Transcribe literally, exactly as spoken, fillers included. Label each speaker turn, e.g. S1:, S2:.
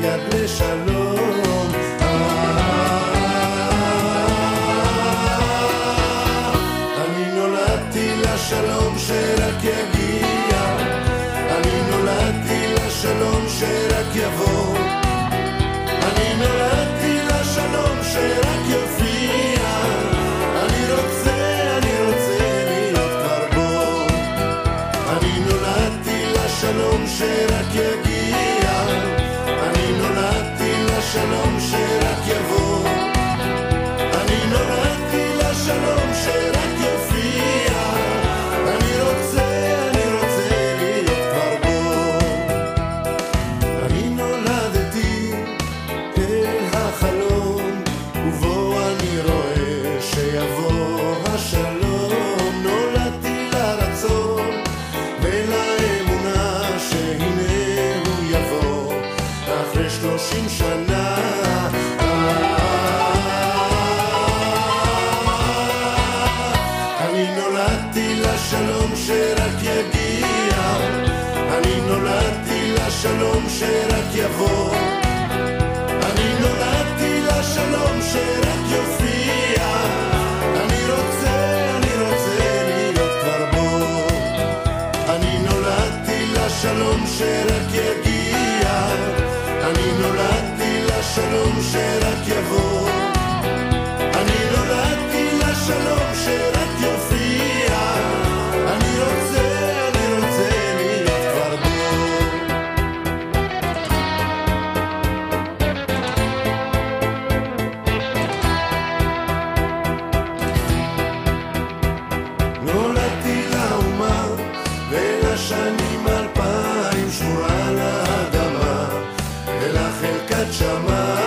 S1: יד לשלום. אני נולדתי לשלום שרק יגיע, אני נולדתי לשלום שרק יבוא, אני נולדתי לשלום שרק יופיע, אני רוצה, אני רוצה להיות כבר בו. אני נולדתי לשלום שרק יגיע, אני נולדתי לשלום שרק יבוא, אני נולדתי לשלום שרק יופיע, אני רוצה, אני רוצה להיות כבר בו. אני נולדתי אל החלום, ובו אני רואה שיבוא השלום. נולדתי לרצון ולאמונה שהנה הוא יבוא אחרי שלושים שנה. אני נולדתי לשלום שרק יגיע, אני נולדתי לשלום שרק יבוא, אני נולדתי לשלום שרק יופיע, אני רוצה, אני רוצה להיות כבר בו. אני נולדתי לשלום שרק יגיע, אני נולדתי לשלום שרק יבוא, אני נולדתי לשלום שרק יופיע, אני רוצה, אני רוצה להיות כבר בו. נולדתי לאומה ולשנים אלפיים, שמורה לאדמה ולחלקת שמיים.